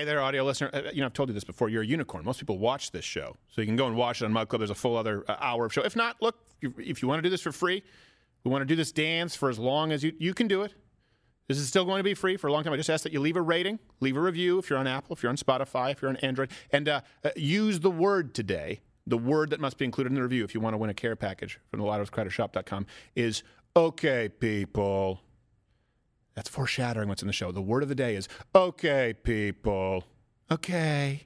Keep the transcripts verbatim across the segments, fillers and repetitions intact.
Hey there, audio listener. Uh, you know, I've told you this before. You're a unicorn. Most people watch this show. So you can go and watch it on Mug Club. There's a full other uh, hour of show. If not, look, if, if you want to do this for free, we want to do this dance for as long as you, you can do it. This is still going to be free for a long time. I just ask that you leave a rating, leave a review if you're on Apple, if you're on Spotify, if you're on Android, and uh, uh, use the word today. The word that must be included in the review if you want to win a care package from the Lotto's Credit Shop dot com is okay, people. That's foreshadowing what's in the show. The word of the day is okay, people. Okay.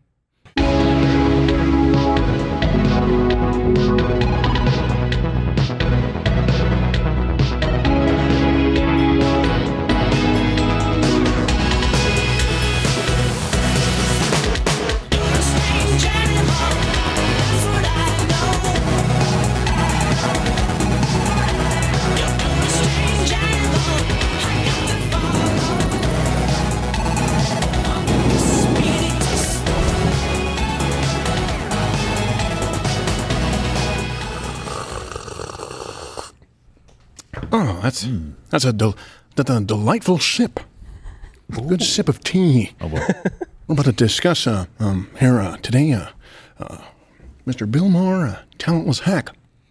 Oh, that's mm. that's a, del- that's a delightful sip. A good sip of tea. Oh, well. We're about to discuss uh, um, here uh, today, uh, uh, Mister Bill Maher, uh, talentless hack.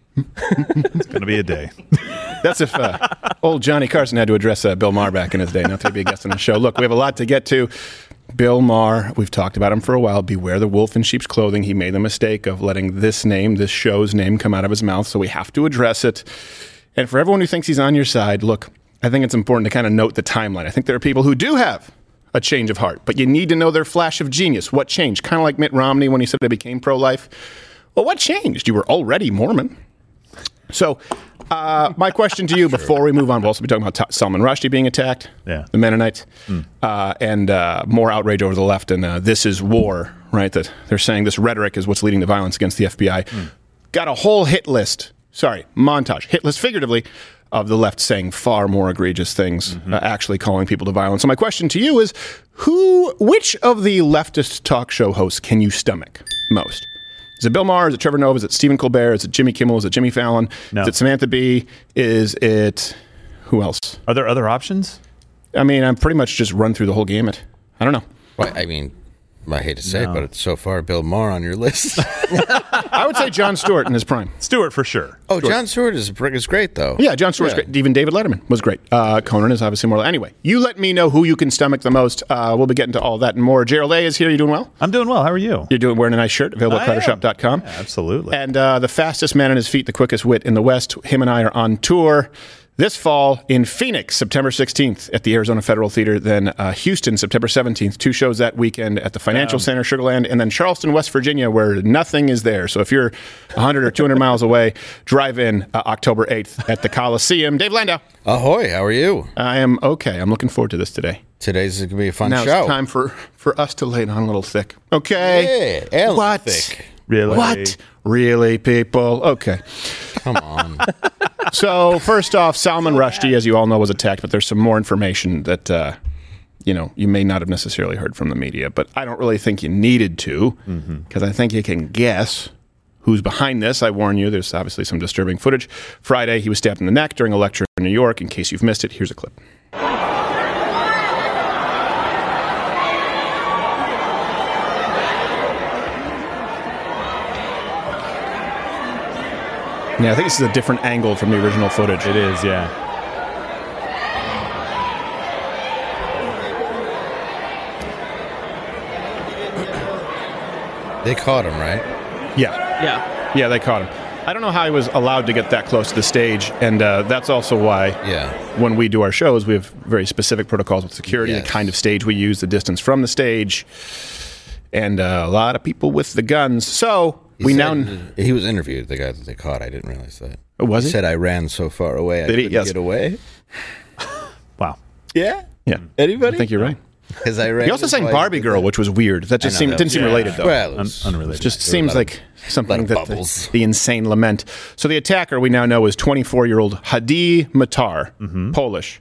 It's going to be a day. That's if uh, old Johnny Carson had to address uh, Bill Maher back in his day, not to be a guest on the show. Look, we have a lot to get to. Bill Maher, we've talked about him for a while. Beware the wolf in sheep's clothing. He made the mistake of letting this name, this show's name, come out of his mouth, so we have to address it. And for everyone who thinks he's on your side, look, I think it's important to kind of note the timeline. I think there are people who do have a change of heart, but you need to know their flash of genius. What changed? Kind of like Mitt Romney when he said he became pro-life. Well, what changed? You were already Mormon. So uh, my question to you sure. before we move on, we'll also be talking about T- Salman Rushdie being attacked, yeah. the Mennonites, mm. uh, and uh, more outrage over the left, and uh, this is war, right? That they're saying this rhetoric is what's leading to violence against the F B I. Mm. Got a whole hit list. Sorry, montage, hit list figuratively, of the left saying far more egregious things, mm-hmm. uh, actually calling people to violence. So my question to you is, who, which of the leftist talk show hosts can you stomach most? Is it Bill Maher? Is it Trevor Noah? Is it Stephen Colbert? Is it Jimmy Kimmel? Is it Jimmy Fallon? No. Is it Samantha Bee? Is it, who else? Are there other options? I mean, I'm pretty much just run through the whole gamut. I don't know. Well, I mean... I hate to say no. it, but it's so far Bill Maher on your list. I would say Jon Stewart in his prime. Stewart for sure. Oh, Stewart. Jon Stewart is, is great, though. Yeah, Jon Stewart's yeah. great. Even David Letterman was great. Uh, Conan is obviously more... Anyway, you let me know who you can stomach the most. Uh, we'll be getting to all that and more. Gerald A. is here. You doing well? I'm doing well. How are you? You're doing wearing a nice shirt, available at credit shop dot com. Yeah, absolutely. And uh, the fastest man on his feet, the quickest wit in the West. Him and I are on tour this fall in Phoenix, September sixteenth at the Arizona Federal Theater, then uh, Houston, September seventeenth. Two shows that weekend at the Financial um, Center, Sugarland, and then Charleston, West Virginia, where nothing is there. So if you're one hundred or two hundred miles away, drive in uh, October eighth at the Coliseum. Dave Landau. Ahoy, how are you? I am okay. I'm looking forward to this today. Today's going to be a fun now show. Now it's time for, for us to lay it on a little thick. Okay? Yeah, what? Thick. Really? What? Really, people? Okay. Come on. So, first off, Salman Rushdie, as you all know, was attacked, but there's some more information that, uh, you know, you may not have necessarily heard from the media, but I don't really think you needed to, because mm-hmm. I think you can guess who's behind this. I warn you, there's obviously some disturbing footage. Friday, he was stabbed in the neck during a lecture in New York. In case you've missed it, here's a clip. Yeah, I think this is a different angle from the original footage. It is, yeah. They caught him, right? Yeah. Yeah. Yeah, they caught him. I don't know how he was allowed to get that close to the stage, and uh, that's also why yeah. when we do our shows, we have very specific protocols with security, yes. the kind of stage we use, the distance from the stage, and uh, a lot of people with the guns. So... He we said, now he was interviewed, the guy that they caught. I didn't realize that. Oh, was he? He said, I ran so far away, I Did he? couldn't Yes. get away. Wow. Yeah? Yeah. Anybody? I think you're right. Because I ran. He also sang Barbie Girl, which was weird. That just know, seemed that didn't was- seem yeah. related, though. Well, it Un- was, unrelated. It just There were seems a lot like something lot that of the, bubbles. the insane lament. So the attacker we now know is twenty-four-year-old Hadi Matar, Mm-hmm. Polish.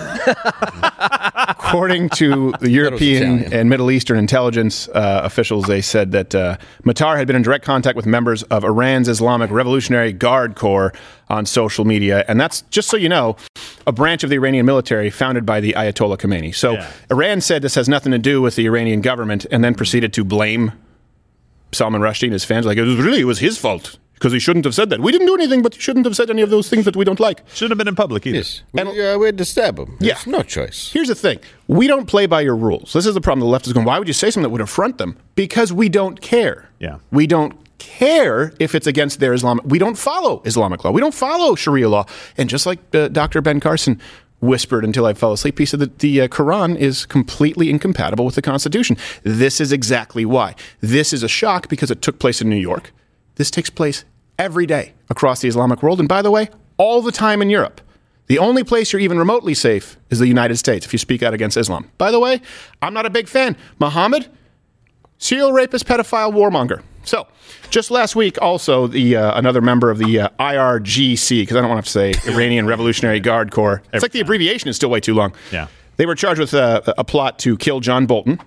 According to the European Italian. and Middle Eastern intelligence uh, officials, they said that uh, Matar had been in direct contact with members of Iran's Islamic Revolutionary Guard Corps on social media. And that's, just so you know, a branch of the Iranian military founded by the Ayatollah Khomeini. So Yeah. Iran said this has nothing to do with the Iranian government and then proceeded to blame Salman Rushdie and his fans. Like, it was really, it was his fault because he shouldn't have said that. We didn't do anything, but he shouldn't have said any of those things that we don't like. Shouldn't have been in public either. Yes. We, uh, we had to stab him. Yeah. There's no choice. Here's the thing. We don't play by your rules. This is the problem. The left is going, why would you say something that would affront them? Because we don't care. Yeah. We don't care if it's against their Islamic. We don't follow Islamic law. We don't follow Sharia law. And just like uh, Doctor Ben Carson whispered until I fell asleep, he said that the uh, Quran is completely incompatible with the Constitution. This is exactly why. This is a shock because it took place in New York. This takes place every day across the Islamic world. And by the way, all the time in Europe. The only place you're even remotely safe is the United States if you speak out against Islam. By the way, I'm not a big fan. Muhammad, serial rapist, pedophile, warmonger. So, just last week, also, the uh, another member of the uh, I R G C, because I don't want to have to say Iranian Revolutionary Guard Corps. It's like the abbreviation is still way too long. Yeah. They were charged with uh, a plot to kill John Bolton.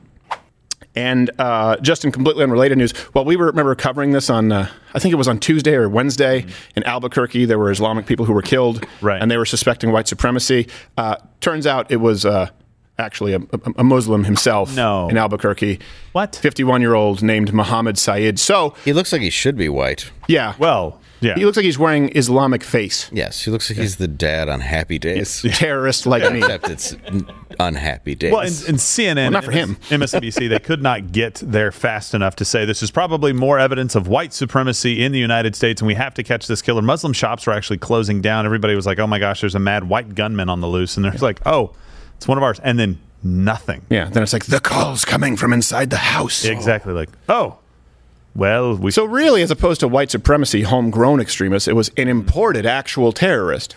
And uh, just in completely unrelated news, well, we were, remember covering this on, uh, I think it was on Tuesday or Wednesday in Albuquerque. There were Islamic people who were killed, Right. and they were suspecting white supremacy. Uh, turns out it was uh, actually a, a, a Muslim himself No. in Albuquerque. What? fifty-one-year-old named Mohammed Saeed. So, He looks like he should be white. yeah. Well, yeah. He looks like he's wearing Islamic face. Yes, he looks like he's the dad on Happy Days. Terrorist like me. Except it's n- unhappy days. Well, and, and C N N, Well, not for him. M S N B C, they could not get there fast enough to say this is probably more evidence of white supremacy in the United States, and we have to catch this killer. Muslim shops were actually closing down. Everybody was like, "Oh my gosh, there's a mad white gunman on the loose," and there's like, "Oh, it's one of ours," and then nothing. Yeah, then it's like, the call's coming from inside the house. Exactly, like, oh, well, we So really, as opposed to white supremacy, homegrown extremists, it was an imported actual terrorist.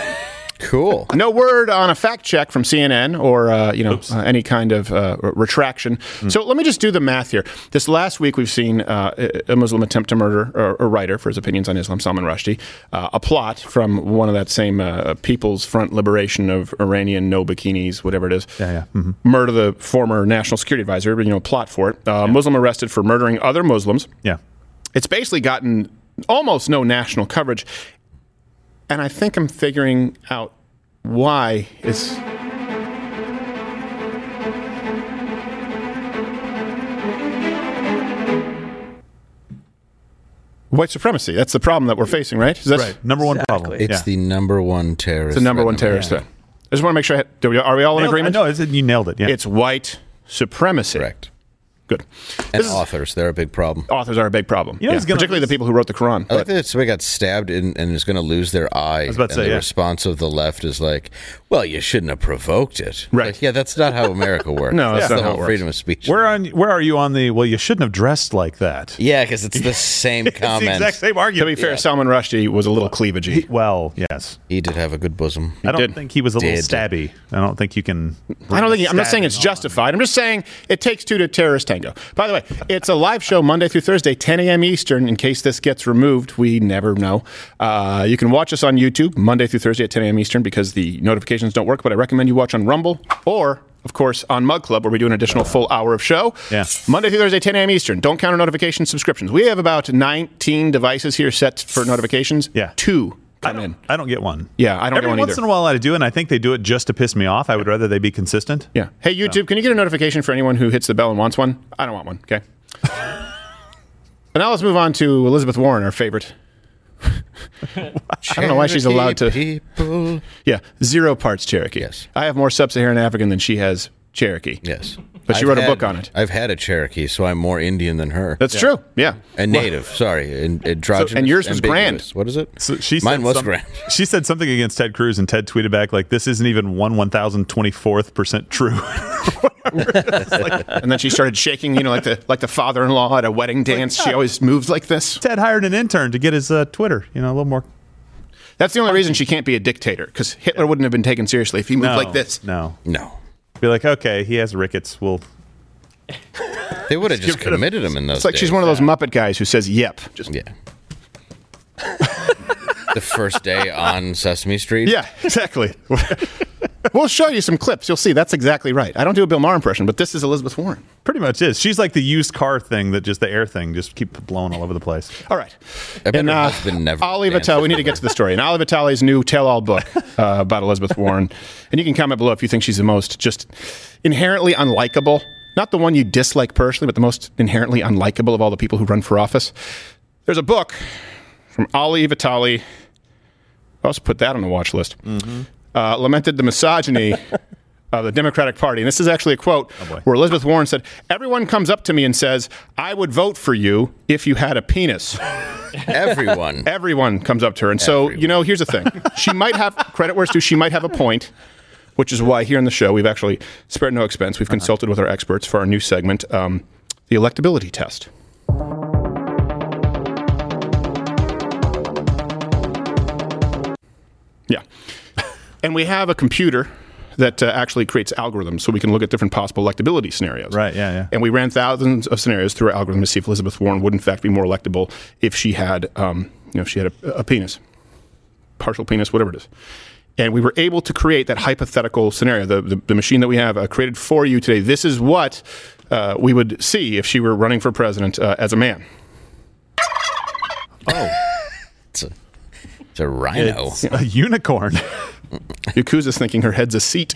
cool. No word on a fact check from C N N or uh, you know uh, any kind of uh, retraction. Mm. So let me just do the math here. This last week, we've seen uh, a Muslim attempt to murder a, a writer for his opinions on Islam, Salman Rushdie. Uh, a plot from one of that same uh, People's Front Liberation of Iranian No Bikinis, whatever it is. Yeah, yeah. Mhm. Murder the former national security advisor. You know, plot for it. Uh, Muslim arrested for murdering other Muslims. yeah. It's basically gotten almost no national coverage. And I think I'm figuring out why it's. White supremacy. That's the problem that we're facing, right? Is that Right, number one problem. It's yeah. the number one terrorist. the number threat one in the terrorist world. threat? I just want to make sure. I, do we, are we all in Nailed- agreement? No, it's, you nailed it. Yeah. It's white supremacy. Correct. Good. And This is- authors, they're a big problem. authors are a big problem. You know Yeah, who's gonna- particularly the people who wrote the Quran. I like But- that somebody got stabbed and, and is going to lose their eye. was about to and say, the yeah. response of the left is like, well, you shouldn't have provoked it. Right. Like, yeah, that's not how America works. No, that's that's not the how it whole works. freedom of speech. where on? Where are you on the? Well, you shouldn't have dressed like that. yeah, because it's the same It's the comment. exact same to argument. be fair, Salman Rushdie was a little cleavagey. Well, yes. He did have a good bosom. I don't did. think he was a little Did. stabby. I don't think you can. I don't think I'm not saying it's stabbing on. justified. I'm just saying it takes two to terrorist tango. By the way, it's a live show Monday through Thursday, ten a.m. Eastern. In case this gets removed, we never know. Uh, you can watch us on YouTube Monday through Thursday at ten a.m. Eastern because the notifications don't work. But I recommend you watch on Rumble or, of course, on Mug Club where we do an additional full hour of show. Yeah. Monday through Thursday, ten a.m. Eastern. Don't count our notification subscriptions. We have about nineteen devices here set for notifications. Yeah. Two I come don't, in. I don't get one. Yeah, I don't Every get one once either. in a while I do, and I think they do it just to piss me off. I would rather they be consistent. Yeah. Hey, YouTube, can you get a notification for anyone who hits the bell and wants one? I don't want one. Okay. But now let's move on to Elizabeth Warren, our favorite. I don't know why she's allowed to. People. Yeah, zero parts Cherokee. Yes. I have more sub-Saharan African than she has Cherokee. Yes. But she I've wrote a had- book on it. I've had a Cherokee, so I'm more Indian than her. That's true. Yeah. and native, sorry. And androgynous. and yours was ambiguous. What is it? So she Mine said was some- grand. She said something against Ted Cruz, and Ted tweeted back like, "This isn't even one one thousand twenty fourth percent true." And then she started shaking, you know, like the like the father-in-law at a wedding dance. She always moves like this. Ted hired an intern to get his uh, Twitter, you know, a little more. That's the only reason she can't be a dictator, because Hitler wouldn't have been taken seriously if he moved No, like this. No, No. be like, okay, he has rickets. We'll They would have just Get rid of- committed him in those It's like days. she's one of those Muppet guys who says, yep. Just Yeah. The first day on Sesame Street. Yeah, exactly. We'll show you some clips. You'll see that's exactly right. I don't do a Bill Maher impression, but this is Elizabeth Warren. Pretty much is. She's like the used car thing that just the air thing just keep blowing all over the place. All right. I bet And her uh, husband never Ali danced. Vitale, we need to get to the story. And Ali Vitale's new tell-all book uh, about Elizabeth Warren. And you can comment below if you think she's the most just inherently unlikable. Not the one you dislike personally, but the most inherently unlikable of all the people who run for office. There's a book from Ali Vitale. I also put that on the watch list. Mm-hmm. Uh, lamented the misogyny of the Democratic Party. And this is actually a quote Oh, where Elizabeth Warren said, "Everyone comes up to me and says, I would vote for you if you had a penis." Everyone. Everyone comes up to her. And so, Everyone. you know, here's the thing. She might have, credit where it's due, she might have a point, which is why here in the show we've actually spared no expense. We've consulted with our experts for our new segment, um, the electability test. Yeah. And we have a computer that uh, actually creates algorithms so we can look at different possible electability scenarios. Right, yeah, yeah. And we ran thousands of scenarios through our algorithm to see if Elizabeth Warren would in fact be more electable if she had, um, you know, if she had a, a penis, partial penis, whatever it is. And we were able to create that hypothetical scenario. The, the, the machine that we have uh, created for you today, this is what uh, we would see if she were running for president uh, as a man. Oh, It's a, it's a rhino. it's a unicorn. Yakuza's thinking her head's a seat.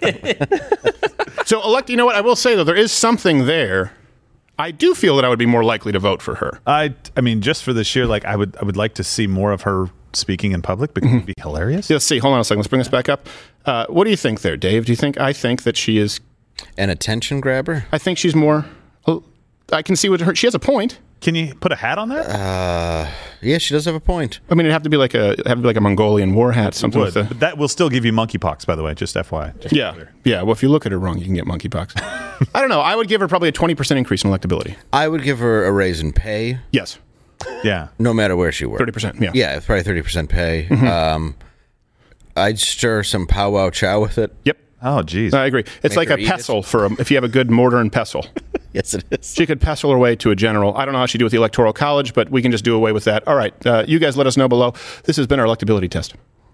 So, elect, you know what? I will say, though, there is something there. I do feel that I would be more likely to vote for her. I, I mean, just for the sheer, like, I would, I would like to see more of her speaking in public because it'd be hilarious. Yeah, let's see. Hold on a second. Let's bring this back up. Uh, what do you think there, Dave? Do you think I think that she is? An attention grabber? I think she's more. oh, I can see what her. She has a point. Can you put a hat on that? Uh, yeah, she does have a point. I mean, it'd have to be like a have to be like a Mongolian war hat, something Would, with a. but that will still give you monkeypox, by the way. Just F Y I. Just Yeah, yeah. Well, if you look at her wrong, you can get monkeypox. I don't know. I would give her probably a twenty percent increase in electability. I would give her a raise in pay, Yes, yeah. no matter where she worked. thirty percent. Yeah. Yeah, it's probably thirty percent pay. Mm-hmm. Um, I'd stir some powwow chow with it. Yep. Oh, geez. I agree. It's Make like her a eat it. pestle for a, if you have a good mortar and pestle. Yes, it is. She could pestle her way to a general. I don't know how she do with the Electoral College, but we can just do away with that. All right. Uh, you guys let us know below. This has been our electability test.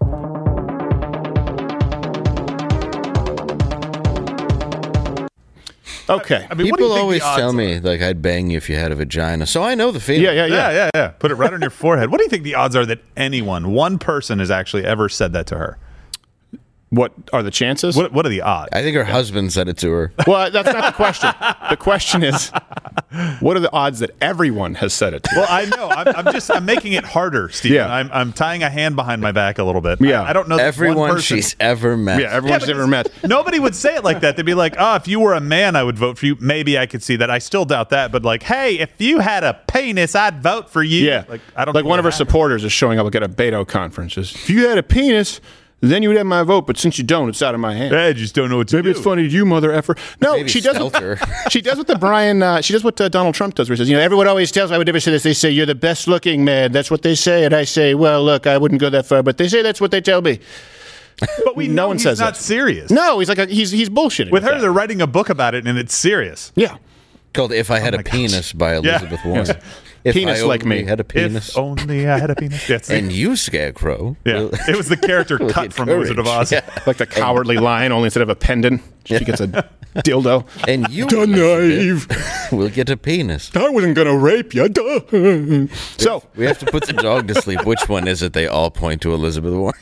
Okay. I mean, what do People you think always the odds tell are? me, like, I'd bang you if you had a vagina. So I know the feeling. Yeah, yeah, yeah. Yeah, yeah, yeah. Put it right on your forehead. What do you think the odds are that anyone, one person, has actually ever said that to her? What are the chances? What What are the odds? I think her husband said it to her. Well, that's not the question. The question is, what are the odds that everyone has said it to? Well, I know. I'm, I'm just I'm making it harder, Stephen. Yeah. I'm I'm tying a hand behind my back a little bit. Yeah. I, I don't know that one Everyone person- she's ever met. Yeah, everyone she's Yeah, ever met. Nobody would say it like that. They'd be like, "Oh, if you were a man, I would vote for you." Maybe I could see that. I still doubt that. But like, hey, if you had a penis, I'd vote for you. Yeah. Like I don't like think one of that her happens. supporters is showing up at a Beto conference. Says, if you had a penis, then you would have my vote. But since you don't, it's out of my hand. I just don't know what to Maybe do. it's funny to you, mother effer. No, Maybe she does. stealth What, her. she does what the Brian. Uh, she does what uh, Donald Trump does. Where he says, you know, everyone always tells me I would never say this. They say you're the best looking man. That's what they say, and I say, well, look, I wouldn't go that far, but they say that's what they tell me. But we No know one he's says not that. serious. No, he's like a, he's he's bullshitting With her, that. they're writing a book about it, and it's serious. Yeah. Called If I Had a Penis by Elizabeth Warren. Yes. If Penis I like only me. had a penis. If only I had a penis. That's And it. you, Scarecrow. Yeah, will- it was the character will cut get from The Wizard of courage. Oz. Yeah. Like the cowardly lion, only instead of a pendant, she gets a dildo. And you, Duh, naive. will get a penis. I wasn't gonna rape you. Duh. So We have to put the dog to sleep. Which one is it? They all point to Elizabeth Warren.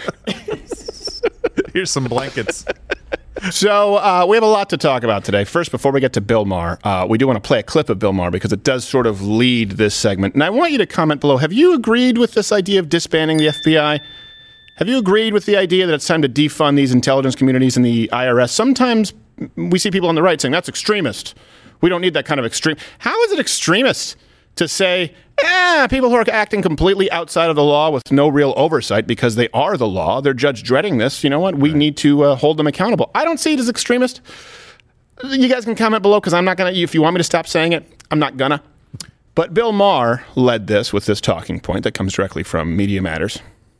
Here's some blankets. So uh, we have a lot to talk about today. First, before we get to Bill Maher, uh, we do want to play a clip of Bill Maher because it does sort of lead this segment. And I want you to comment below. Have you agreed with this idea of disbanding the F B I? Have you agreed with the idea that it's time to defund these intelligence communities and the I R S? Sometimes we see people on the right saying that's extremist. We don't need that kind of extreme. How is it extremist to say, eh, people who are acting completely outside of the law with no real oversight because they are the law, they're judge dreading this, you know what, we right. need to uh, hold them accountable. I don't see it as extremist. You guys can comment below because I'm not going to, if you want me to stop saying it, I'm not gonna. But Bill Maher led this with this talking point that comes directly from Media Matters. Does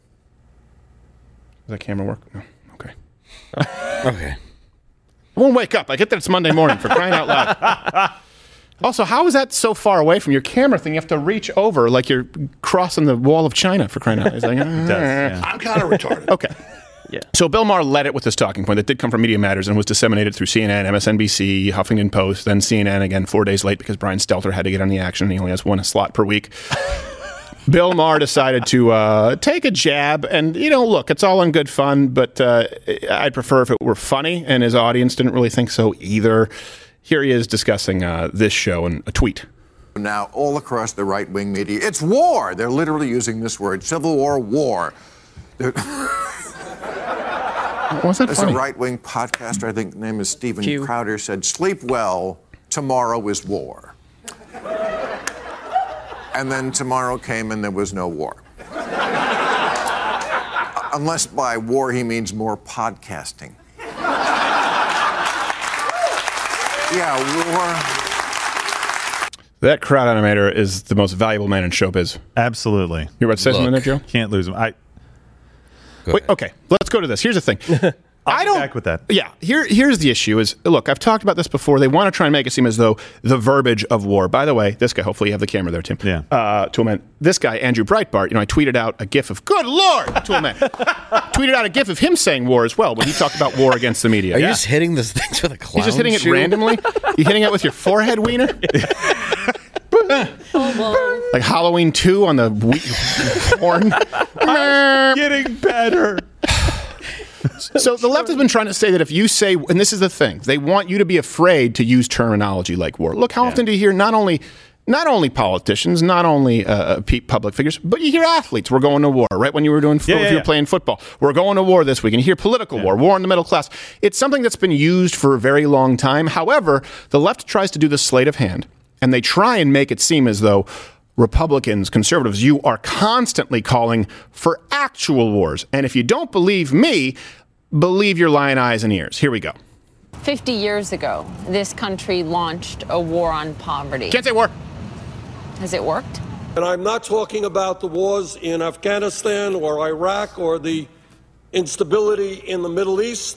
that camera work? No. Okay. Okay. I won't wake up. I get that it's Monday morning, for crying out loud. Also, how is that so far away from your camera thing? You have to reach over like you're crossing the wall of China, for crying out loud. It's like, It does, yeah. I'm kind of retarded. Okay. Yeah. So Bill Maher led it with this talking point that did come from Media Matters and was disseminated through C N N, M S N B C, Huffington Post, then C N N again four days late because Brian Stelter had to get on the action and he only has one slot per week. Bill Maher decided to uh, take a jab, and, you know, look, it's all in good fun, but uh, I'd prefer if it were funny, and his audience didn't really think so either. Here he is discussing uh, this show in a tweet. Now, all across the right-wing media, it's war. They're literally using this word, civil war, war. What's that There's funny? a right-wing podcaster, I think the name is Stephen Q. Crowder, said, sleep well, tomorrow is war. And then tomorrow came and there was no war. Unless by war he means more podcasting. Yeah, war. That crowd animator is the most valuable man in showbiz. Absolutely. You're about to say something there, Joe? Can't lose him. I, Wait, okay, let's go to this. Here's the thing. I'll I be don't. back with that. Yeah, here, here's the issue is, look, I've talked about this before. They want to try and make it seem as though the verbiage of war. By the way, this guy, hopefully you have the camera there, Tim. Yeah. Uh, Toolman, this guy, Andrew Breitbart, you know, I tweeted out a gif of, good Lord, Toolman. tweeted out a gif of him saying war as well when he talked about war against the media. Are Yeah. you just hitting this things with a clown He's just hitting shoe? it randomly? You hitting it with your forehead wiener? Like Halloween two on the we- horn? Getting better. So the left has been trying to say that if you say, and this is the thing, they want you to be afraid to use terminology like war. Look, how often do you hear not only not only politicians, not only uh, pe- public figures, but you hear athletes, we're going to war, right? When you were doing, Yeah, if yeah, you were yeah. playing football, we're going to war this week. And you hear political war, war in the middle class. It's something that's been used for a very long time. However, the left tries to do the sleight of hand, and they try and make it seem as though Republicans, conservatives, you are constantly calling for actual wars. And if you don't believe me, believe your lying eyes and ears. Here we go. fifty years ago, this country launched a war on poverty. Can't say war. Has it worked? And I'm not talking about the wars in Afghanistan or Iraq or the instability in the Middle East.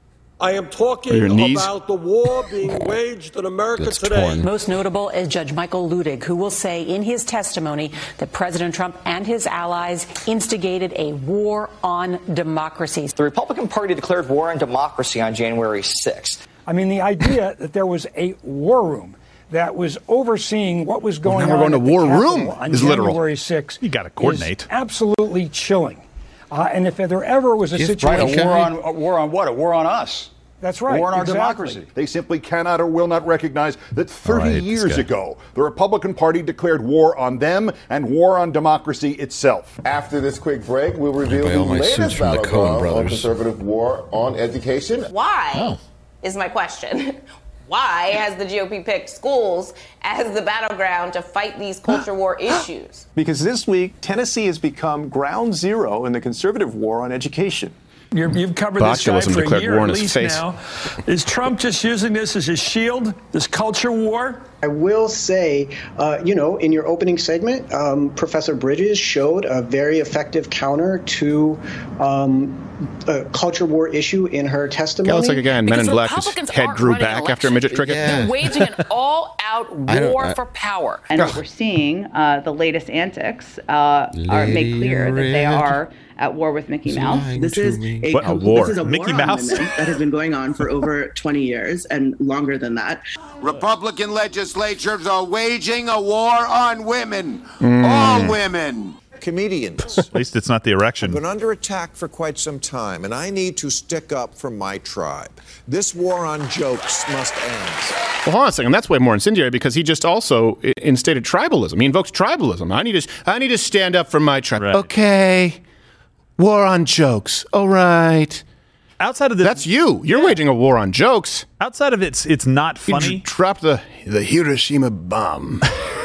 I am talking Your knees? about the war being waged in America That's today. torn. Most notable is Judge Michael Ludig, who will say in his testimony that President Trump and his allies instigated a war on democracy. The Republican Party declared war on democracy on January sixth. I mean, the idea that there was a war room that was overseeing what was going now on we're going at to the war Capitol room on is literal. January sixth. You gotta coordinate. Is absolutely chilling. Uh, and if there ever was a Yes, situation, right, okay. A war on a war on what? A war on us. That's right. A war on our exactly. democracy. They simply cannot or will not recognize that thirty right, this years guy. ago, the Republican Party declared war on them and war on democracy itself. After this quick break, we'll reveal buy the all my latest suits from the Coen battleground on brothers. conservative war on education. Why is my question. Why has the G O P picked schools as the battleground to fight these culture war issues? Because this week, Tennessee has become ground zero in the conservative war on education. You're, you've covered this guy Botulism for a declared year war at on his least face. now. Is Trump just using this as his shield, this culture war? I will say, uh, you know, in your opening segment, um, Professor Bridges showed a very effective counter to um, a culture war issue in her testimony. Yeah, looks like a guy in Men in Because Black whose Republicans head aren't grew running back after a midget cricket. Yeah. They're waging an all-out I don't- war I- for power. And what we're seeing, uh, the latest antics, uh, are make Lady clear that they Red are at war with Mickey Mouse. lying This to is me. a, What a war. This is a Mickey war on Mouse? women that has been going on for over twenty years and longer than that. Republican legislatures are waging a war on women. All women. Comedians At least it's not the erection. have been under attack for quite some time, and I need to stick up for my tribe. This war on jokes must end. Well, hold on a second. That's way more incendiary because he just also i- instated tribalism. He invokes tribalism. I need to. I need to stand up for my tribe. Right. Okay. War on jokes. All right. Outside of this, That's you. You're waging a war on jokes. outside of it's it's not You funny. dr- dropped the the Hiroshima bomb.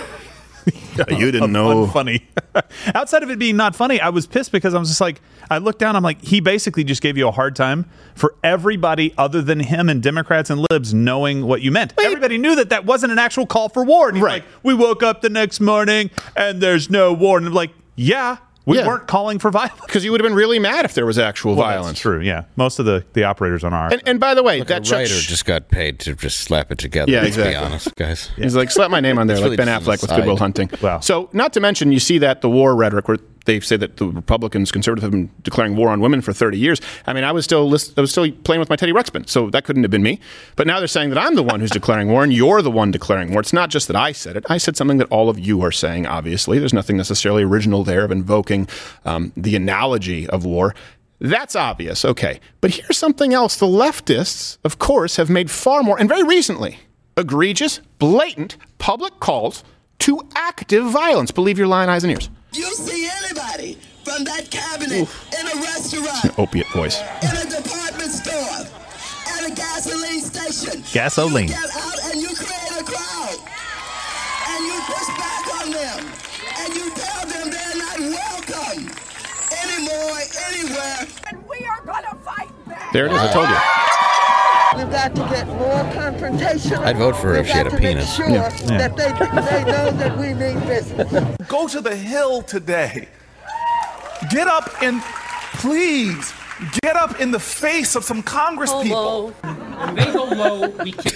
You didn't Of know. unfunny. Outside of it being not funny, I was pissed because I was just like, I looked down, I'm like, he basically just gave you a hard time for everybody other than him and Democrats and libs knowing what you meant. Everybody knew that that wasn't an actual call for war. And he's Right. like, we woke up the next morning and there's no war. And I'm like, yeah, we Yeah. weren't calling for violence. Because you would have been really mad if there was actual Well, violence. That's true, yeah. Most of the, the operators on our And, and by the way, Look, that a Chuck writer Sch- just got paid to just slap it together. Yeah, let's exactly. be honest, guys. He's like, slap my name on there, It's like really Ben just an Affleck with aside. Good Will Hunting. Wow. So, not to mention, you see that the war rhetoric where they say that the Republicans, conservatives, have been declaring war on women for thirty years. I mean, I was still list- I was still playing with my Teddy Ruxpin, so that couldn't have been me. But now they're saying that I'm the one who's declaring war, and you're the one declaring war. It's not just that I said it. I said something that all of you are saying, obviously. There's nothing necessarily original there of invoking um, the analogy of war. That's obvious, okay. But here's something else. The leftists, of course, have made far more, and very recently, egregious, blatant public calls to active violence. Believe your lying eyes and ears. You see anybody from that cabinet Oof. in a restaurant, an opiate voice, in a department store, at a gasoline station. Gasoline. You get out and you create a crowd, and you push back on them, and you tell them they're not welcome anymore, anywhere. And we are going to fight back. There it is. I told you. We've got to get more confrontational. I'd vote for her if she had a penis. Sure yeah. Yeah. That they, they know that we mean business. Go to the Hill today. Get up and please get up in the face of some Congress go people. Low. When they go low, we can't.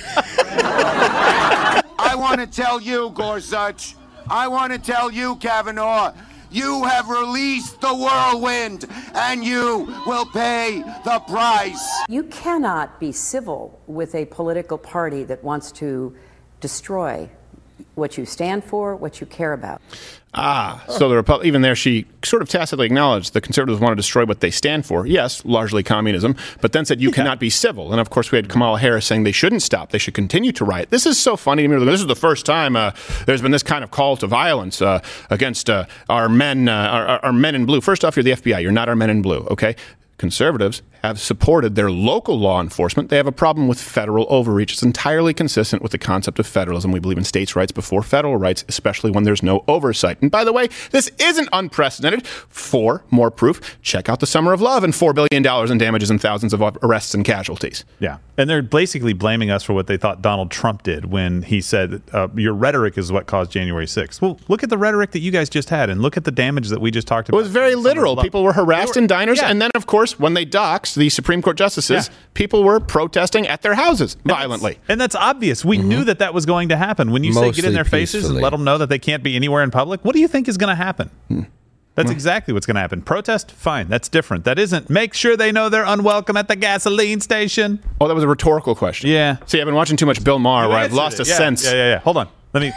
I want to tell you, Gorsuch. I want to tell you, Kavanaugh. You have released the whirlwind, and you will pay the price. You cannot be civil with a political party that wants to destroy what you stand for, what you care about. Ah, so the Repu- even there, she sort of tacitly acknowledged the conservatives want to destroy what they stand for. Yes, largely communism, but then said you yeah. cannot be civil. And of course, we had Kamala Harris saying they shouldn't stop; they should continue to riot. This is so funny to me. This is the first time uh, there's been this kind of call to violence uh, against uh, our men, uh, our, our men in blue. First off, you're the F B I. You're not our men in blue. Okay. Conservatives have supported their local law enforcement. They have a problem with federal overreach. It's entirely consistent with the concept of federalism. We believe in states' rights before federal rights, especially when there's no oversight. And by the way, this isn't unprecedented. For more proof, check out the Summer of Love and four billion dollars in damages and thousands of arrests and casualties. Yeah. And they're basically blaming us for what they thought Donald Trump did when he said, uh, your rhetoric is what caused January sixth. Well, look at the rhetoric that you guys just had and look at the damage that we just talked about. It was very literal. People were harassed were, in diners. Yeah. And then, of course, when they doxed the Supreme Court justices, yeah. people were protesting at their houses and violently. That's, and that's obvious. We mm-hmm. knew that that was going to happen. When you Mostly say get in their faces peacefully. and let them know that they can't be anywhere in public, what do you think is going to happen? Mm. That's mm. exactly what's going to happen. Protest? Fine. That's different. That isn't make sure they know they're unwelcome at the gasoline station. Oh, that was a rhetorical question. Yeah. See, I've been watching too much Bill Maher where I've lost it. a yeah. sense. Yeah, yeah, yeah. Hold on. Let me...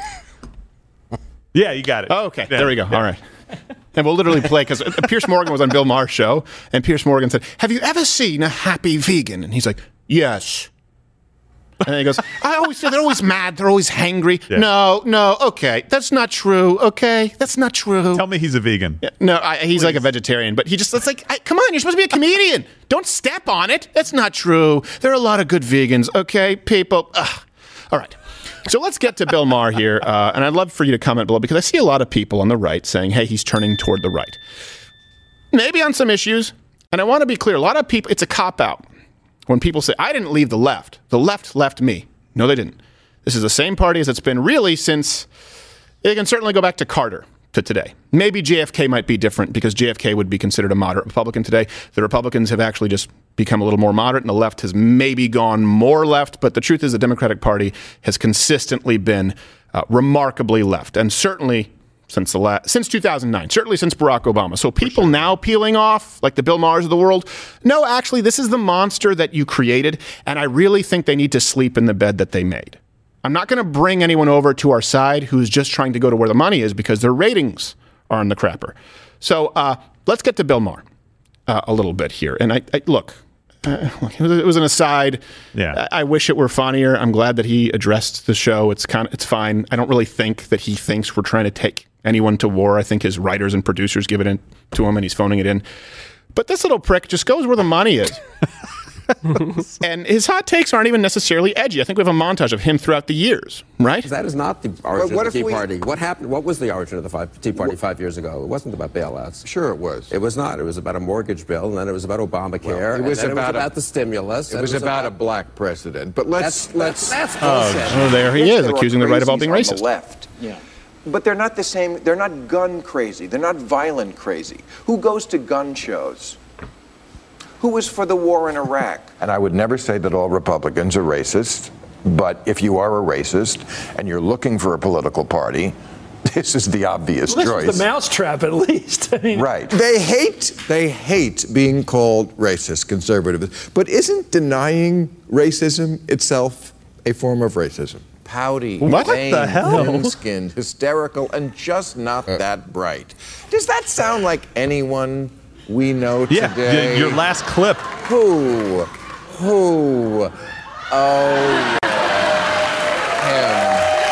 Yeah, you got it. Oh, okay. Yeah. There we go. Yeah. All right. And we'll literally play, because Piers Morgan was on Bill Maher's show, and Piers Morgan said, have you ever seen a happy vegan? And he's like, yes. And then he goes, I always feel they're always mad. They're always hangry. Yeah. No, no, okay. That's not true, okay? That's not true. Tell me he's a vegan. Yeah, no, I, he's Please. like a vegetarian. But he just, it's like, I, come on, you're supposed to be a comedian. Don't step on it. That's not true. There are a lot of good vegans, okay? People. Ugh. All right. So let's get to Bill Maher here, uh, and I'd love for you to comment below, because I see a lot of people on the right saying, hey, he's turning toward the right. Maybe on some issues, and I want to be clear, a lot of people, it's a cop-out when people say, I didn't leave the left. The left left me. No, they didn't. This is the same party as it's been really since, it can certainly go back to Carter to today. Maybe J F K might be different, because J F K would be considered a moderate Republican today. The Republicans have actually just become a little more moderate, and the left has maybe gone more left. But the truth is the Democratic Party has consistently been uh, remarkably left, and certainly since the la- since two thousand nine, certainly since Barack Obama. So people sure. now peeling off, like the Bill Mahers of the world, no, actually, this is the monster that you created, and I really think they need to sleep in the bed that they made. I'm not going to bring anyone over to our side who's just trying to go to where the money is, because their ratings are in the crapper. So uh, let's get to Bill Maher uh, a little bit here. And I, I look, uh, it, was, it was an aside. Yeah. I, I wish it were funnier. I'm glad that he addressed the show. It's kind of, it's fine. I don't really think that he thinks we're trying to take anyone to war. I think his writers and producers give it in to him, and he's phoning it in. But this little prick just goes where the money is. And his hot takes aren't even necessarily edgy. I think we have a montage of him throughout the years, right? That is not the origin what of the Tea we... Party. What happened? What was the origin of the five, Tea Party five years ago? It wasn't about bailouts. Sure it was. It was not. It was about a mortgage bill, and then it was about Obamacare, well, it was and then about, it was about a, the stimulus. It was, it was about, about a black president. But let's... That's, let's that's, that's bullshit. Oh, there he yes, is, accusing the right of all being racist. On the left. Yeah. But they're not the same. They're not gun crazy. They're not violent crazy. Who goes to gun shows? Who was for the war in Iraq? And I would never say that all Republicans are racist, but if you are a racist and you're looking for a political party This is the obvious Well, this choice. is the mousetrap, at least. I mean, Right. They hate, they hate being called racist, conservative. But isn't denying racism itself a form of racism? Pouty, What vain, the hell? thin-skinned, hysterical, and just not Uh. that bright. Does that sound like anyone we know Yeah, today? y- your last clip. Who? Who? Oh, him.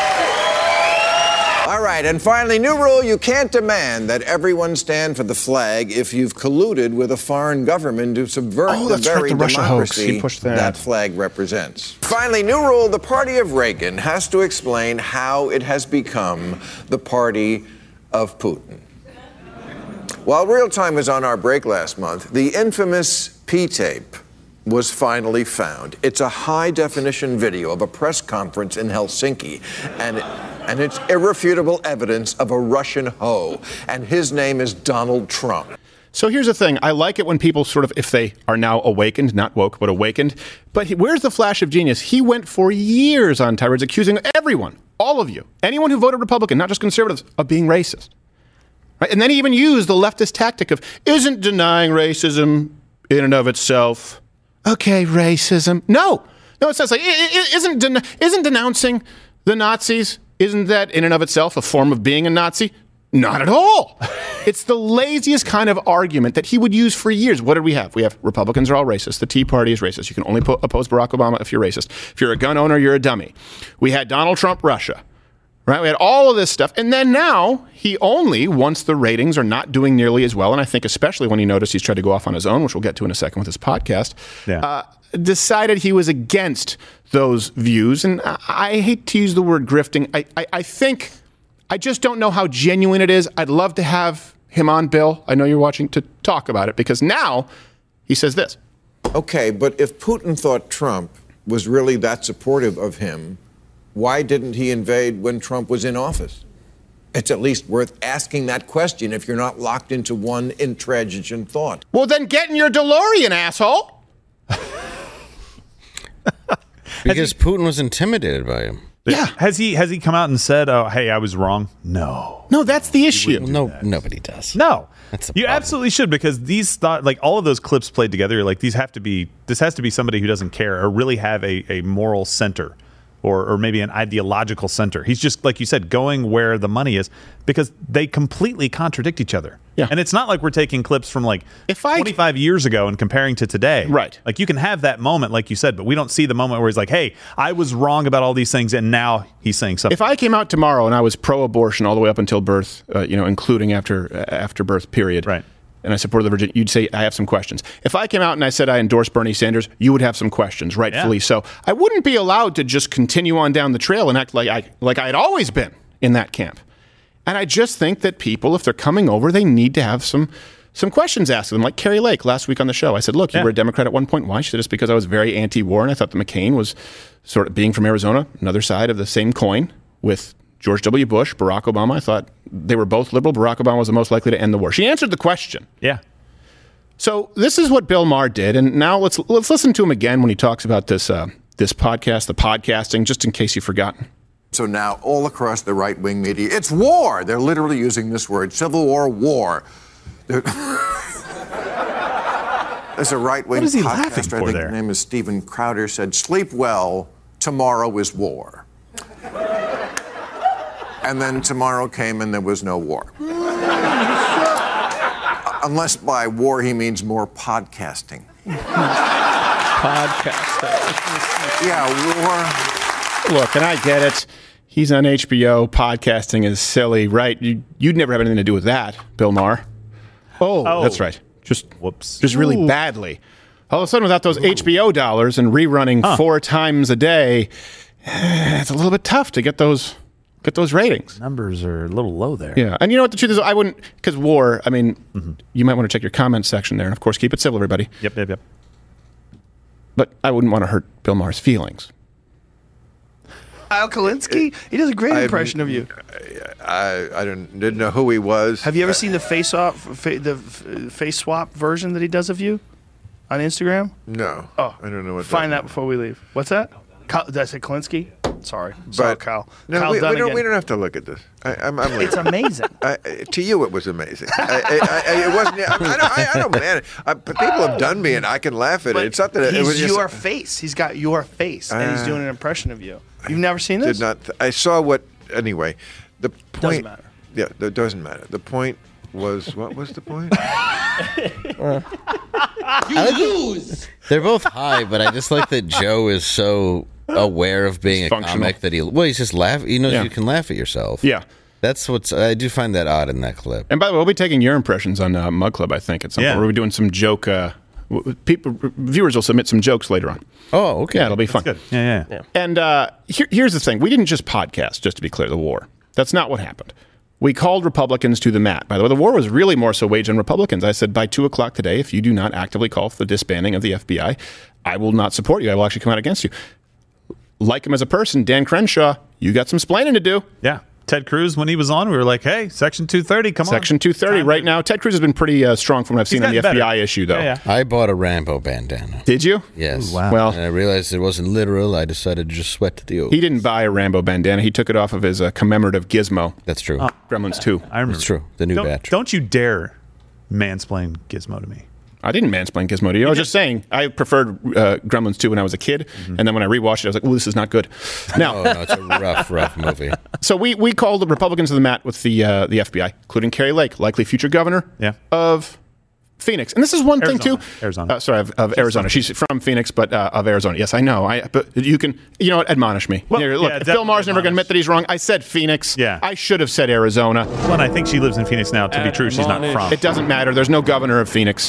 All right, and finally, new rule, you can't demand that everyone stand for the flag if you've colluded with a foreign government to subvert Oh, the that's right, very the Russia hoax. democracy He pushed that. that flag represents. Finally, new rule, the party of Reagan has to explain how it has become the party of Putin. While Real Time was on our break last month, the infamous P-tape was finally found. It's a high-definition video of a press conference in Helsinki, and, and it's irrefutable evidence of a Russian hoe, and his name is Donald Trump. So here's the thing. I like it when people sort of, if they are now awakened, not woke, but awakened. But he- where's the flash of genius? He went for years on tirades accusing everyone, all of you, anyone who voted Republican, not just conservatives, of being racist. Right? And then he even used the leftist tactic of, isn't denying racism in and of itself okay, racism? No. No, it says like, i- i- isn't, den- isn't denouncing the Nazis, isn't that in and of itself a form of being a Nazi? Not at all. It's the laziest kind of argument that he would use for years. What did we have? We have Republicans are all racist. The Tea Party is racist. You can only po- oppose Barack Obama if you're racist. If you're a gun owner, you're a dummy. We had Donald Trump, Russia. Right? We had all of this stuff. And then now he only, once the ratings are not doing nearly as well, and I think especially when he noticed he's tried to go off on his own, which we'll get to in a second with his podcast, Yeah. uh, decided he was against those views. And I, I hate to use the word grifting. I, I, I think, I just don't know how genuine it is. I'd love to have him on, Bill. I know you're watching, to talk about it, because now he says this. Okay, but if Putin thought Trump was really that supportive of him, why didn't he invade when Trump was in office? It's at least worth asking that question if you're not locked into one intransigent thought. Well, then get in your DeLorean, asshole. Because Putin was intimidated by him. Yeah. Has he has he come out and said, "Oh, hey, I was wrong"? No. No, that's the issue. No, nobody does. No. That's the You problem. absolutely should, because these thought like all of those clips played together, like these have to be this has to be somebody who doesn't care or really have a, a moral center. Or, or maybe an ideological center. He's just, like you said, going where the money is, because they completely contradict each other. Yeah. And it's not like we're taking clips from like If I- twenty-five years ago and comparing to today. Right. Like you can have that moment, like you said, but we don't see the moment where he's like, hey, I was wrong about all these things, and now he's saying something. If I came out tomorrow and I was pro-abortion all the way up until birth, uh, you know, including after uh, after birth period, Right. and I supported the Virginia, you'd say I have some questions. If I came out and I said I endorse Bernie Sanders, you would have some questions, rightfully Yeah. so. I wouldn't be allowed to just continue on down the trail and act like I like I had always been in that camp. And I just think that people, if they're coming over, they need to have some some questions asked of them. Like Carrie Lake last week on the show, I said, "Look, you Yeah. were a Democrat at one point. Why?" She said, "It's because I was very anti-war, and I thought that McCain was sort of being from Arizona, another side of the same coin with George W. Bush, Barack Obama. I thought they were both liberal. Barack Obama was the most likely to end the war." She answered the question. yeah. So this is what Bill Maher did, and now let's let's listen to him again when he talks about this uh, this podcast, the podcasting, just in case you've forgotten. So now, all across the right-wing media, it's war. They're literally using this word, civil war, war. They're- There's a right-wing What is he laughing podcaster, for I think there? his name is Stephen Crowder, said, sleep well, tomorrow is war. And then tomorrow came and there was no war. Unless by war he means more podcasting. Podcasting. Yeah, war. Look, and I get it. He's on H B O. Podcasting is silly, right? You, you'd never have anything to do with that, Bill Maher. Oh, Oh. that's right. Just Whoops. just really Ooh. badly. All of a sudden, without those H B O dollars and rerunning Huh. four times a day, eh, it's a little bit tough to get those get those ratings. Numbers are a little low there. Yeah, and you know what the truth is, I wouldn't, because war. I mean, you might want to check your comments section there, and of course, keep it civil, everybody. Yep, yep, yep. But I wouldn't want to hurt Bill Maher's feelings. Al Kalinske, he does a great I- impression of you. I, I didn't, didn't know who he was. Have you ever seen the face off, fa- the f- face swap version that he does of you on Instagram? No. Oh, I don't know what Find that that before we leave. What's that? Ka- Did I say Kalinske? Sorry. Sorry, Kyle. No, Kyle we, we, don't, Dunnigan. we don't have to look at this. I, I'm, I'm It's amazing. I, to you, it was amazing. I, I, I, it wasn't. I, I, don't, I, I don't man. I, people have done me, and I can laugh at But it. It's not that it he's was just, your face. He's got your face, and he's Uh, doing an impression of you. You've never seen this? Did not. I saw what. Anyway, the point. matter. Yeah, it doesn't matter. The point was. What was the point? You lose. They're both high, but I just like that Joe is so aware of being He's a functional. comic that he. Well, he's just laugh. He knows Yeah. you can laugh at yourself. Yeah. That's what's. I do find that odd in that clip. And by the way, we'll be taking your impressions on uh, Mug Club, I think, at some Yeah. point. We'll be doing some joke. Uh, w- w- people, viewers will submit some jokes later on. Oh, okay. Yeah, it'll be fun. Good. Yeah, yeah. And uh, here, here's the thing: we didn't just podcast, just to be clear, the war. That's not what happened. We called Republicans to the mat. By the way, the war was really more so waged on Republicans. I said, by two o'clock today, if you do not actively call for the disbanding of the F B I, I will not support you. I will actually come out against you. Like him as a person, Dan Crenshaw, you got some splaining to do. Yeah. Ted Cruz, when he was on, we were like, hey, Section two thirty, come on. Section two thirty right now. Ted Cruz has been pretty uh, strong from what I've seen on the F gotten B I better. issue, though. Yeah, I bought a Rambo bandana. Did you? Yes. Ooh, wow. Well- and I realized it wasn't literal. I decided to just sweat to the oath. He didn't buy a Rambo bandana. He took it off of his uh, commemorative gizmo. That's true. Oh. Gremlins two. I remember. It's true. The new don't, batch. Don't you dare mansplain Gizmo to me. I didn't mansplain Gizmo to you. I was just saying I preferred uh, Gremlins two when I was a kid, Mm-hmm. and then when I rewatched it, I was like, "Oh, this is not good." Now, Oh, no, it's a rough, rough movie. so we we called the Republicans to the mat with the uh, the F B I, including Carrie Lake, likely future governor Yeah. of Phoenix. And this is one Arizona. thing too. Arizona. Uh, sorry, of, of Arizona. She's from Phoenix, but uh, of Arizona. Yes, I know. I but you can you know what? Admonish me. Well, Here, look, yeah, if Bill Maher's never going to admonish. admit that he's wrong, I said Phoenix. Yeah. I should have said Arizona. Well, and I think she lives in Phoenix now. To be true, she's not from. It doesn't matter. There's no governor of Phoenix.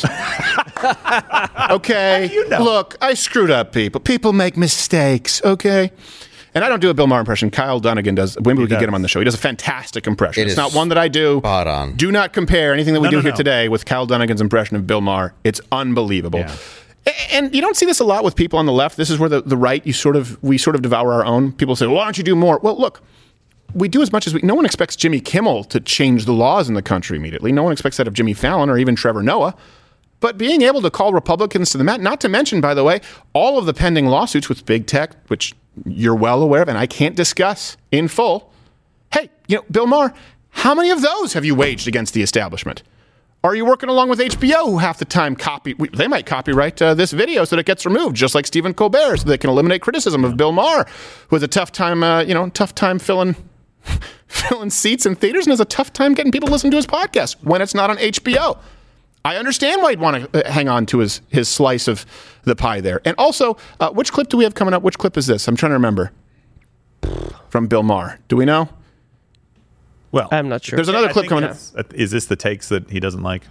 Okay. you know? Look, I screwed up, people. People make mistakes, okay? And I don't do a Bill Maher impression. Kyle Dunnigan does. Maybe we can get him on the show. He does a fantastic impression. It it's is not one that I do. Spot on. Do not compare anything that we No, do no, here no. today with Kyle Dunnigan's impression of Bill Maher. It's unbelievable. Yeah. A- And you don't see this a lot with people on the left. This is where the, the right, you sort of, we sort of devour our own. People say, well, why don't you do more? Well, look, we do as much as we. No one expects Jimmy Kimmel to change the laws in the country immediately. No one expects that of Jimmy Fallon or even Trevor Noah. But being able to call Republicans to the mat, not to mention, by the way, all of the pending lawsuits with big tech, which you're well aware of, and I can't discuss in full. Hey, you know, Bill Maher, how many of those have you waged against the establishment? Are you working along with H B O, who half the time copy? we- They might copyright uh, this video so that it gets removed, just like Stephen Colbert, so they can eliminate criticism of Bill Maher, who has a tough time, uh, you know, tough time filling filling seats in theaters and has a tough time getting people to listen to his podcast when it's not on H B O. I understand why he'd want to hang on to his his slice of the pie there. And also, uh, which clip do we have coming up? Which clip is this? I'm trying to remember. From Bill Maher. Do we know? Well, I'm not sure. There's another I clip think coming up. it's- Is this the takes that he doesn't like?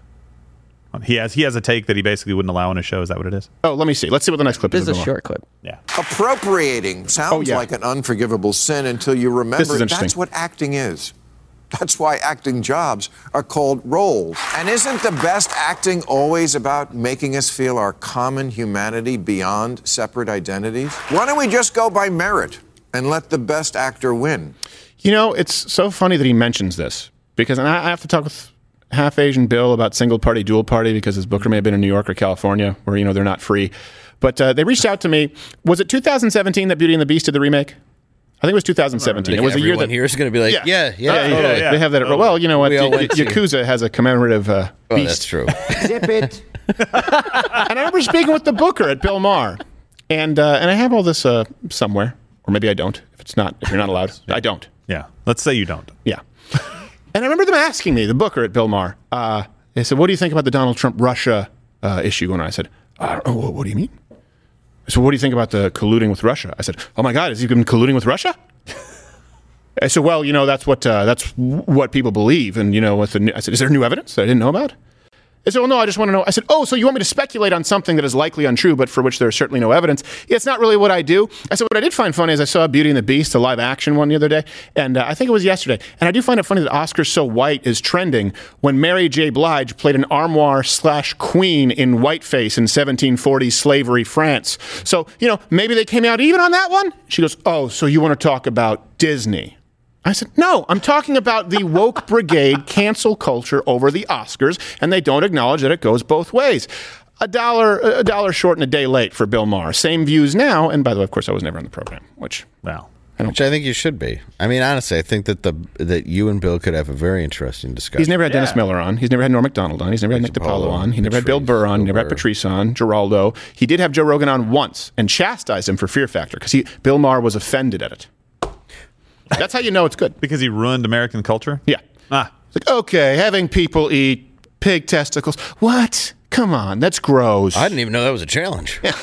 He has he has a take that he basically wouldn't allow on his show. Is that what it is? Oh, let me see. Let's see what the next clip This is. is of a Bill Maher. short clip. Yeah. Appropriating sounds Oh, yeah. like an unforgivable sin until you remember This is interesting. that's what acting is. That's why acting jobs are called roles. And isn't the best acting always about making us feel our common humanity beyond separate identities? Why don't we just go by merit and let the best actor win? You know, it's so funny that he mentions this because and I I have to talk with half Asian Bill about single party, dual party because his booker may have been in New York or California where, you know, they're not free. But uh, they reached out to me. Was it two thousand seventeen that Beauty and the Beast did the remake? I think it was two thousand seventeen. It was a year Everyone that here is going to be like, yeah, yeah, yeah, totally. yeah, yeah. They have that. Well, you know what? We all Y- went to- Yakuza has a commemorative uh, Oh, beast. that's true. Zip it. And I remember speaking with the booker at Bill Maher, and uh, and I have all this uh, somewhere, or maybe I don't. If it's not, if you're not allowed, I don't. Yeah. Let's say you don't. Yeah. And I remember them asking me, the booker at Bill Maher, uh, they said, "What do you think about the Donald Trump Russia uh, issue?" And I said, "I don't know. What, what do you mean?" So what do you think about the colluding with Russia? I said, "Oh my God, has he been colluding with Russia?" I said, "Well, you know, that's what uh, that's what people believe." And you know, with the new, I said, "Is there new evidence that I didn't know about?" I said, "Well, no, I just want to know." I said, "Oh, so you want me to speculate on something that is likely untrue, but for which there is certainly no evidence?" Yeah, it's not really what I do. I said, "What I did find funny is I saw Beauty and the Beast, a live action one the other day, and uh, I think it was yesterday. And I do find it funny that Oscar So White is trending when Mary J. Blige played an armoire slash queen in whiteface in seventeen forties slavery France. So, you know, maybe they came out even on that one?" She goes, "Oh, so you want to talk about Disney?" I said, "No, I'm talking about the woke brigade cancel culture over the Oscars, and they don't acknowledge that it goes both ways." A dollar, a dollar short and a day late for Bill Maher. Same views now. And by the way, of course, I was never on the program, which, Well, Which I think you should be. I mean, honestly, I think that the that you and Bill could have a very interesting discussion. He's never had Dennis Miller on. He's never had Norm Macdonald on. He's never had Nick DiPaolo on. He never had Bill Burr on. He never had Patrice on. Geraldo. He did have Joe Rogan on once and chastised him for Fear Factor because he Bill Maher was offended at it. That's how you know it's good. Because he ruined American culture? Yeah. Ah. It's like, okay, having people eat pig testicles. What? Come on, that's gross. I didn't even know that was a challenge. Yeah.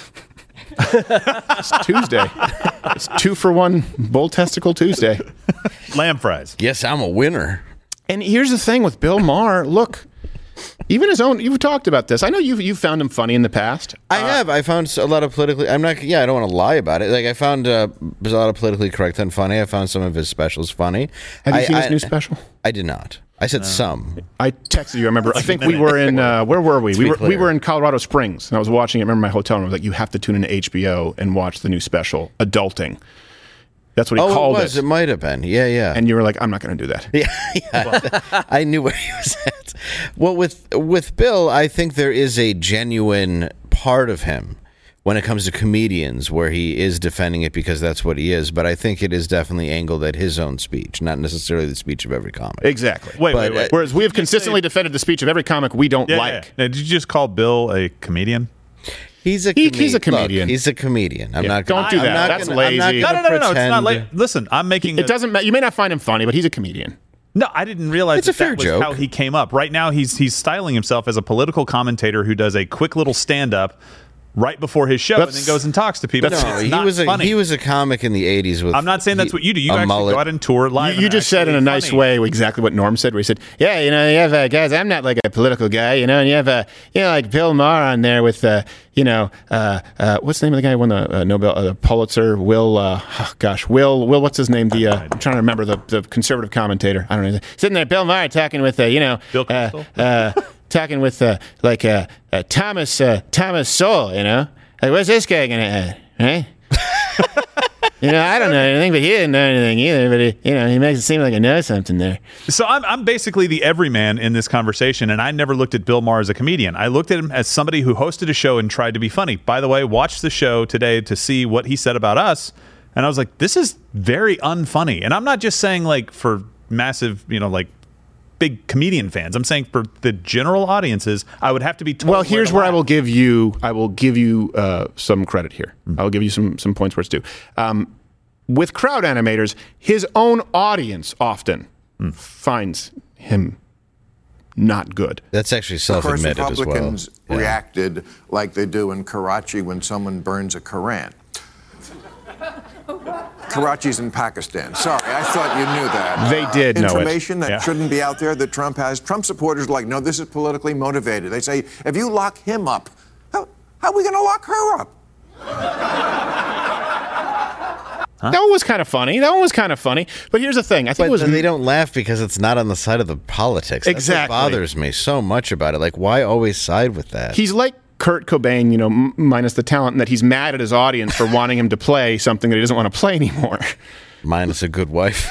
It's Tuesday. It's two for one bull testicle Tuesday. Lamb fries. Yes, I'm a winner. And here's the thing with Bill Maher. Look, even his own. You've talked about this. I know you've you found him funny in the past. I uh, have. I found a lot of politically. I'm not. Yeah, I don't want to lie about it. Like I found uh, there's a lot of politically correct and funny. I found some of his specials funny. Have you I, seen his I, new special? I did not. I said no. some. I texted you. I remember. I think we were in. Uh, where were we? We were. We were in Colorado Springs, and I was watching it. I remember my hotel room. I was like, "You have to tune into H B O and watch the new special, Adulting." That's what he oh, called it. Was. it. It might have been. Yeah, yeah. And you were like, "I'm not going to do that." Yeah, yeah. I knew where he was at. Well, with with Bill, I think there is a genuine part of him when it comes to comedians where he is defending it because that's what he is. But I think it is definitely angled at his own speech, not necessarily the speech of every comic. Exactly. Wait, but, wait, wait. Whereas we have consistently say, defended the speech of every comic we don't yeah, like. Yeah. Now, did you just call Bill a comedian? He's a he, com- he's a comedian. Look, he's a comedian. I'm yeah, not. Don't gonna, do I'm that. not That's gonna, lazy. I'm not no, no, no, no, no. It's not late. Listen, I'm making. It a, doesn't matter. You may not find him funny, but he's a comedian. No, I didn't realize it's that, a fair that was joke. how he came up. Right now, he's he's styling himself as a political commentator who does a quick little stand up right before his show that's, and then goes and talks to people. No, it's he not was a funny. he was a comic in the eighties with. I'm not saying that's he, what you do. You actually mullet. go out and tour live. You, you just said in a nice funny. way exactly what Norm said, where he said, "Yeah, you know, you have uh, guys. I'm not like a political guy, you know, and you have uh, you know, like Bill Maher on there with, uh, you know, uh, uh, what's the name of the guy who won the uh, Nobel, uh, the Pulitzer? Will, uh, oh, gosh, Will, Will, what's his name? The uh, I'm trying to remember the the conservative commentator. I don't know. Sitting there, Bill Maher talking with, uh, you know, Bill uh, uh, talking with uh, like uh, uh, Thomas uh, Thomas Sowell, you know." Like, what's this guy gonna add, right? You know, I don't know anything, but he didn't know anything either. But he, you know, he makes it seem like I know something there. So I'm I'm basically the everyman in this conversation, and I never looked at Bill Maher as a comedian. I looked at him as somebody who hosted a show and tried to be funny. By the way, watched the show today to see what he said about us, and I was like, this is very unfunny. And I'm not just saying like for massive, you know, like. Big comedian fans. I'm saying for the general audiences, I would have to be told. Well, here's where, where I will give you. I will give you uh, some credit here. Mm-hmm. I will give you some some points where it's due. Um, with crowd animators, his own audience often mm. finds him not good. That's actually self-admitted as well. Republicans yeah. reacted like they do in Karachi when someone burns a Koran. Karachi's in Pakistan. Sorry, I thought you knew that. They did know it. Information that yeah. shouldn't be out there that Trump has. Trump supporters are like, no, this is politically motivated. They say, if you lock him up, how, how are we going to lock her up? Huh? That one was kind of funny. That one was kind of funny. But here's the thing. I think but it was. They don't laugh because it's not on the side of the politics. That's exactly. what bothers me so much about it. Like, why always side with that? He's like Kurt Cobain, you know, m- minus the talent, and that he's mad at his audience for wanting him to play something that he doesn't want to play anymore. Minus a good wife.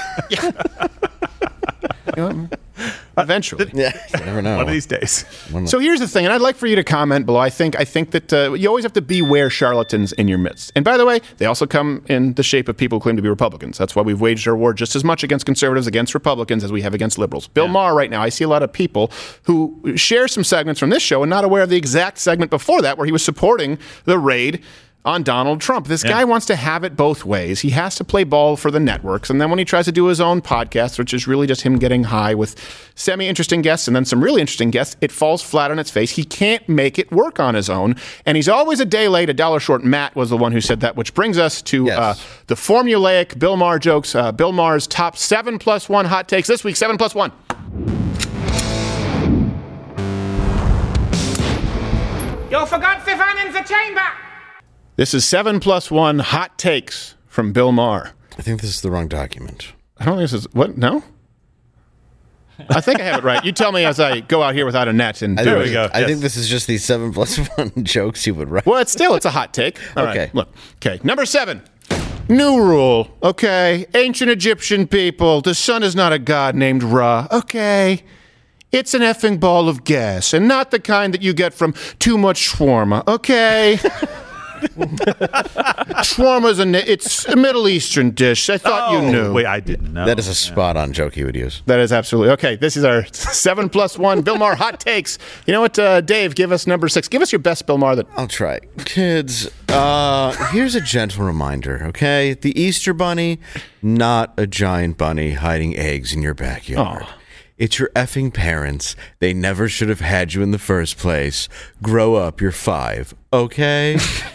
You know, eventually, yeah, you never know. One of these days. So here's the thing, and I'd like for you to comment below. I think I think that uh, you always have to beware charlatans in your midst. And by the way, they also come in the shape of people who claim to be Republicans. That's why we've waged our war just as much against conservatives, against Republicans, as we have against liberals. Bill yeah. Maher, right now, I see a lot of people who share some segments from this show and not aware of the exact segment before that where he was supporting the raid on Donald Trump. This yeah. guy wants to have it both ways. He has to play ball for the networks. And then when he tries to do his own podcast, which is really just him getting high with semi-interesting guests and then some really interesting guests, it falls flat on its face. He can't make it work on his own. And he's always a day late, a dollar short. Matt was the one who said that, which brings us to yes. uh, the formulaic Bill Maher jokes. Uh, Bill Maher's top seven plus one hot takes this week. Seven plus one. You forgot Stefan in the chamber. This is seven plus one hot takes from Bill Maher. I think this is the wrong document. I don't think this is what? No, I think I have it right. You tell me as I go out here without a net. And I there think, we go. I yes. think this is just these seven plus one jokes you would write. Well, it's still it's a hot take. All okay, right, look. Okay, number seven. New rule. Okay, ancient Egyptian people. The sun is not a god named Ra. Okay. It's an effing ball of gas, and not the kind that you get from too much shawarma. Okay. Shawarma's a it's a Middle Eastern dish. I thought Oh, you knew. Wait, I didn't know. That is a spot-on joke he would use. That is absolutely okay. This is our seven plus one Bill Maher hot takes. You know what, uh, Dave? Give us number six. Give us your best Bill Maher. That I'll try. Kids, uh, here's a gentle reminder, okay? The Easter Bunny, not a giant bunny hiding eggs in your backyard. Aw. It's your effing parents. They never should have had you in the first place. Grow up. You're five. Okay?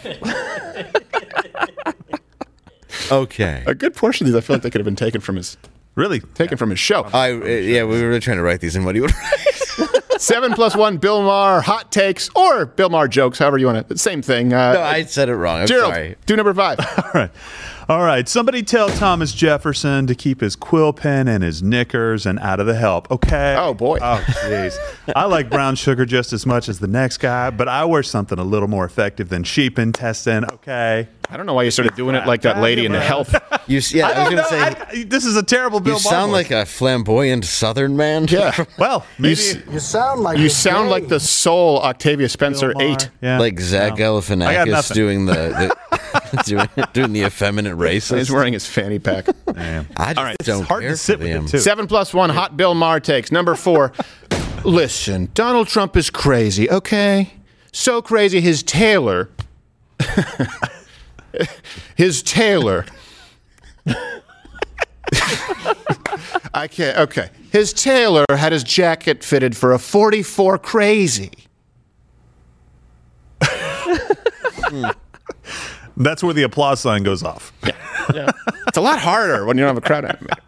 Okay. A good portion of these, I feel like they could have been taken from his really taken from his show. I uh, yeah, we were really trying to write these in what he would write. Seven plus one Bill Maher hot takes or Bill Maher jokes, however you want to. Same thing. Uh, No, I said it wrong. I'm Gerald, sorry. do number five. All right. All right. Somebody tell Thomas Jefferson to keep his quill pen and his knickers and out of the help. Okay. Oh, boy. Oh, jeez. I like brown sugar just as much as the next guy, but I wear something a little more effective than sheep intestine. Okay. I don't know why you started doing it like that lady in the health. You, yeah, I, I was don't going to know. say, I- this is a terrible Bill you Maher sound voice. like a flamboyant Southern man. Yeah. Well, You, maybe. s- You sound like you a sound gay. like the soul Octavia Spencer Bill Maher. ate. Yeah. Like Zach No. I got Galifianakis nothing. doing the, the doing, doing the effeminate racist. He's wearing his fanny pack. Damn. I just All right, don't it's hard care to sit for with them. it, too. Seven plus one hot Bill Maher takes. Number four. Listen, Donald Trump is crazy, okay? So crazy his tailor his tailor I can't okay. His tailor had his jacket fitted for a forty-four crazy. That's where the applause sign goes off. Yeah. It's a lot harder when you don't have a crowd animator.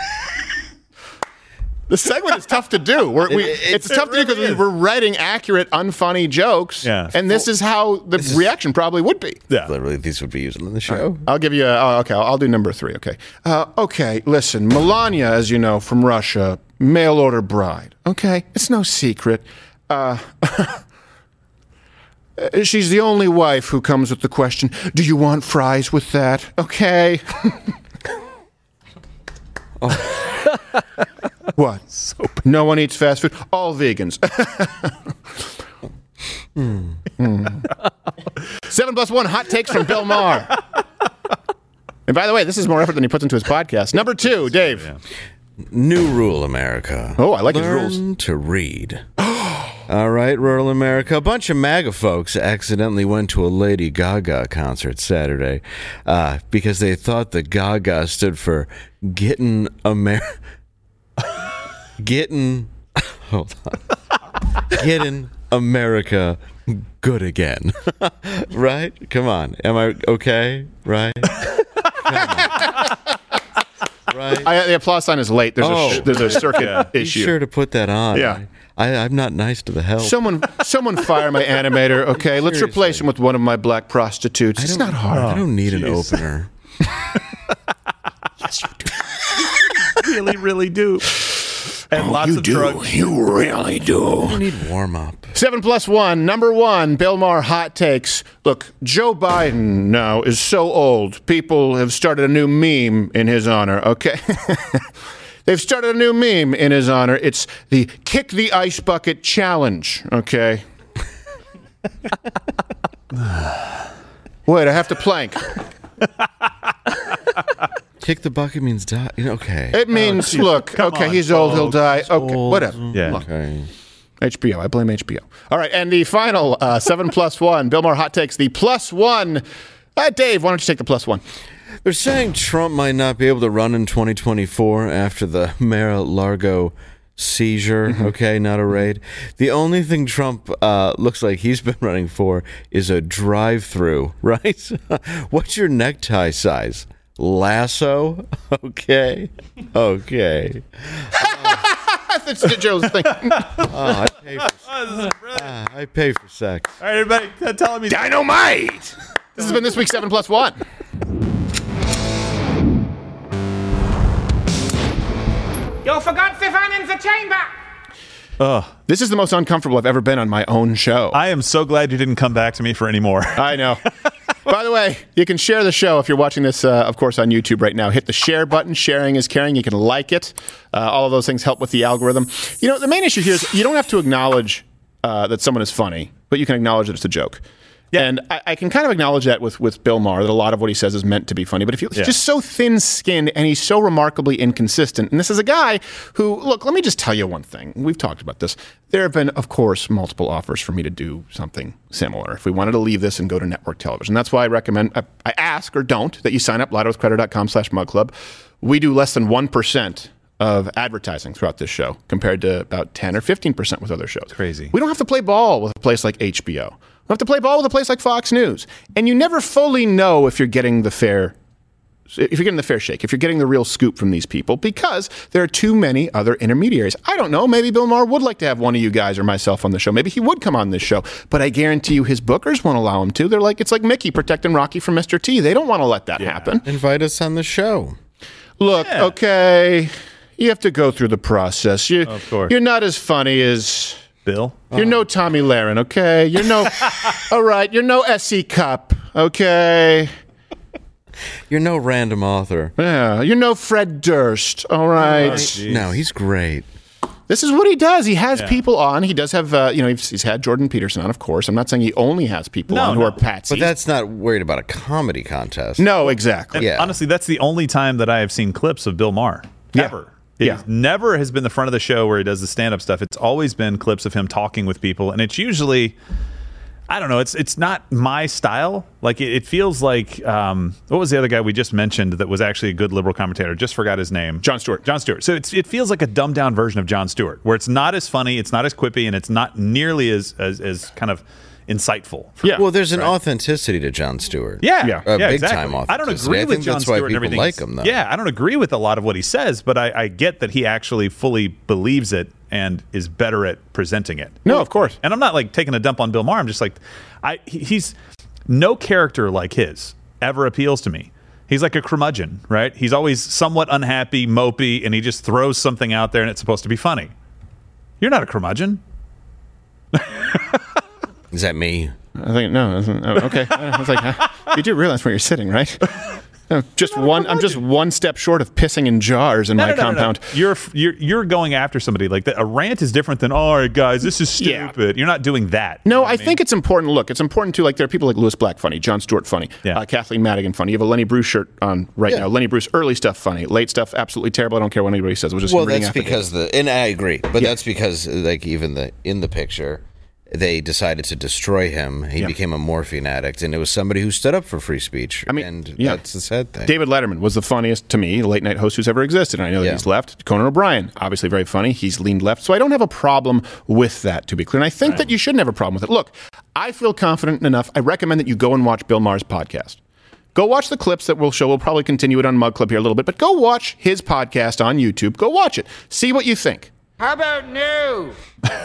The segment is tough to do. We're, we, It- it- it's it tough to do really because is. we're writing accurate, unfunny jokes. Yeah. And this is how the reaction probably would be. Yeah. Literally, these would be used on the show. I'll give you a, oh, okay, I'll, I'll do number three, okay. Uh, okay, listen, Melania, as you know, from Russia, mail order bride, okay? It's no secret. Uh, she's the only wife who comes with the question, do you want fries with that? Okay. What? No one eats fast food? All vegans. Mm. Mm. Seven plus one hot takes from Bill Maher. And by the way, this is more effort than he puts into his podcast. Number two, Dave. Yeah. New rule, America. Oh, I like his Learn rules. to read. All right, rural America. A bunch of MAGA folks accidentally went to a Lady Gaga concert Saturday uh, because they thought the Gaga stood for Getting Amer... Getting... Hold on. Getting America good again. Right? Come on. Am I okay? Right? Right? I, the applause sign is late. There's, Oh. a, there's a circuit Yeah. Be issue. sure to put that on. Yeah. I, I'm not nice to the help. Someone, someone fire my animator. Okay, let's Seriously. replace him with one of my black prostitutes. I It's don't- not hard. I don't need an Jeez. opener. Yes, you do. really, really do. And lots you of do. drugs. You really do. I need warm up. Seven plus one. Number one, Bill Maher hot takes. Look, Joe Biden now is so old. People have started a new meme in his honor. Okay. They've started a new meme in his honor. It's the Kick the Ice Bucket Challenge. Okay. Wait, I have to plank. Kick the bucket means die. Okay. It means, geez. look, Come okay, on, he's old, he'll folks. die. Okay, Old. whatever. Yeah. Look, Okay. H B O. I blame H B O. All right, and the final uh, seven plus one. Bill Maher hot takes the plus one. Uh, Dave, why don't you take the plus one? They're saying Trump might not be able to run in twenty twenty-four after the Mar-a-Lago seizure. Mm-hmm. Okay, not a raid. The only thing Trump uh, looks like he's been running for is a drive-through, right? What's your necktie size? Lasso? Okay. Okay. That's the Joe's thing. Oh, I pay for, ah, I pay for sex. All right, everybody, uh, tell me. Dynamite! This has been this week's seven plus one. You forgot Stefan in the chamber. Ugh. This is the most uncomfortable I've ever been on my own show. I am so glad you didn't come back to me for any more. I know. By the way, you can share the show if you're watching this, uh, of course, on YouTube right now. Hit the share button. Sharing is caring. You can like it. Uh, all of those things help with the algorithm. You know, the main issue here is you don't have to acknowledge uh, that someone is funny, but you can acknowledge that it's a joke. Yeah. And I, I can kind of acknowledge that with, with Bill Maher, that a lot of what he says is meant to be funny. But if he's Yeah. just so thin-skinned and he's so remarkably inconsistent. And this is a guy who, look, let me just tell you one thing. We've talked about this. There have been, of course, multiple offers for me to do something similar. If we wanted to leave this and go to network television. That's why I recommend, I, I ask or don't, that you sign up, louderwithcreditor.com slash mug club. We do less than one percent of advertising throughout this show compared to about ten or fifteen percent with other shows. Crazy. We don't have to play ball with a place like H B O. We have to play ball with a place like Fox News. And you never fully know if you're getting the fair if you're getting the fair shake, if you're getting the real scoop from these people, because there are too many other intermediaries. I don't know. Maybe Bill Maher would like to have one of you guys or myself on the show. Maybe he would come on this show. But I guarantee you his bookers won't allow him to. They're like, it's like Mickey protecting Rocky from Mister T. They don't want to let that Yeah. happen. Invite us on the show. Look, Yeah. okay, you have to go through the process. You, Of course. You're not as funny as... Bill? You're no Tommy Lahren, okay? You're no... all right, you're no S E Cup, okay? You're no random author. Yeah, you're no Fred Durst, all right? Oh, No, he's great. This is what he does. He has Yeah. people on. He does have, uh, you know, he's, he's had Jordan Peterson on, of course. I'm not saying he only has people No, on who no. are patsies. But that's not worried about a comedy contest. No, exactly. And Yeah. honestly, that's the only time that I have seen clips of Bill Maher. Yeah. Ever. He Yeah. never has been the front of the show where he does the stand-up stuff. It's always been clips of him talking with people, and it's usually, I don't know, it's it's not my style. Like, it, it feels like, um, what was the other guy we just mentioned that was actually a good liberal commentator? Just forgot his name. Jon Stewart. Jon Stewart. So it's, it feels like a dumbed-down version of Jon Stewart, where it's not as funny, it's not as quippy, and it's not nearly as as, as kind of insightful. Yeah. Well, there's an authenticity to Jon Stewart. Yeah, Yeah. A yeah, big exactly. time I don't authenticity. agree I with think Jon that's why Stewart and people everything. like he's- him, though. Yeah, I don't agree with a lot of what he says, but I, I get that he actually fully believes it and is better at presenting it. No, of course. And I'm not like taking a dump on Bill Maher. I'm just like, I he- he's no character like his ever appeals to me. He's like a curmudgeon, right? He's always somewhat unhappy, mopey, and he just throws something out there and it's supposed to be funny. You're not a curmudgeon. Is that me? I think, no. oh, Okay. I was like, huh? You do realize where you're sitting, right? No, just one. I'm just one step short of pissing in jars in No, my no, no, no, no. compound. You're you're you're going after somebody like that. A rant is different than, all right, guys, this is Yeah. stupid. You're not doing that. You No, know what I mean? think it's important. Look, it's important too. Like there are people like Louis Black funny, Jon Stewart funny, Yeah. uh, Kathleen Madigan funny. You have a Lenny Bruce shirt on right Yeah. now. Lenny Bruce early stuff funny, late stuff absolutely terrible. I don't care what anybody says. It was just Well, him reading that's affidavits. because the and I agree, but Yeah. that's because like even the in the picture, they decided to destroy him. He Yeah. became a morphine addict, and it was somebody who stood up for free speech. I mean, and yeah. that's the sad thing. David Letterman was the funniest to me late night host who's ever existed. And I know that Yeah. he's left. Conan O'Brien, obviously very funny. He's leaned left. So I don't have a problem with that, to be clear. And I think that you shouldn't have a problem with it. Look, I feel confident enough. I recommend that you go and watch Bill Maher's podcast. Go watch the clips that we'll show. We'll probably continue it on Mug Club here a little bit, but go watch his podcast on YouTube. Go watch it. See what you think. How about new?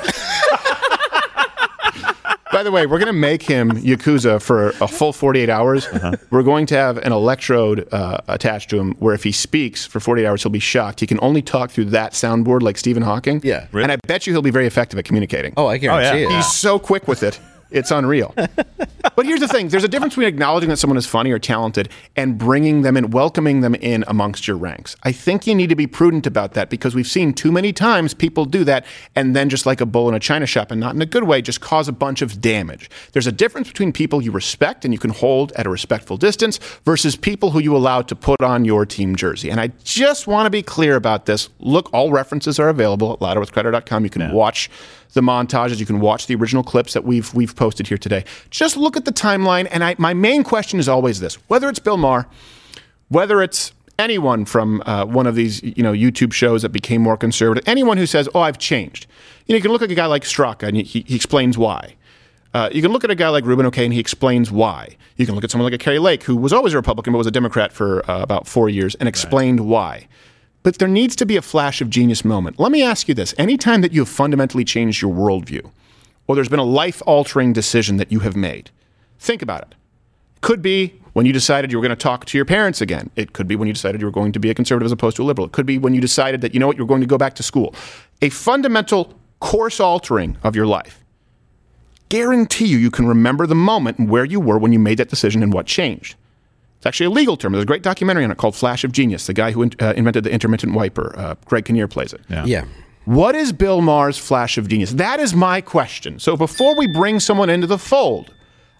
By the way, we're going to make him Yakuza for a full forty-eight hours. Uh-huh. We're going to have an electrode uh, attached to him where if he speaks for forty-eight hours, he'll be shocked. He can only talk through that soundboard like Stephen Hawking. Yeah. And I bet you he'll be very effective at communicating. Oh, I guarantee yeah. it. He's so quick with it. It's unreal. But here's the thing. There's a difference between acknowledging that someone is funny or talented and bringing them in, welcoming them in amongst your ranks. I think you need to be prudent about that because we've seen too many times people do that and then just like a bull in a china shop and not in a good way, just cause a bunch of damage. There's a difference between people you respect and you can hold at a respectful distance versus people who you allow to put on your team jersey. And I just want to be clear about this. Look, all references are available at louder with creditor dot com. You can Yeah. watch the montages. You can watch the original clips that we've we've posted here today. Just look at the timeline. And I, my main question is always this: whether it's Bill Maher, whether it's anyone from uh, one of these you know YouTube shows that became more conservative, anyone who says, "Oh, I've changed," you know, you can look at a guy like Straka and he, he explains why. Uh, you can look at a guy like Ruben O'Kane and he explains why. You can look at someone like a Kerry Lake who was always a Republican but was a Democrat for uh, about four years and explained why. But there needs to be a flash of genius moment. Let me ask you this. Anytime that you have fundamentally changed your worldview, or there's been a life-altering decision that you have made, think about it. Could be when you decided you were going to talk to your parents again. It could be when you decided you were going to be a conservative as opposed to a liberal. It could be when you decided that, you know what, you're going to go back to school. A fundamental course altering of your life. Guarantee you, you can remember the moment and where you were when you made that decision and what changed. It's actually a legal term. There's a great documentary on it called Flash of Genius. The guy who uh, invented the intermittent wiper, uh, Greg Kinnear, plays it. Yeah. Yeah. What is Bill Maher's flash of genius? That is my question. So before we bring someone into the fold,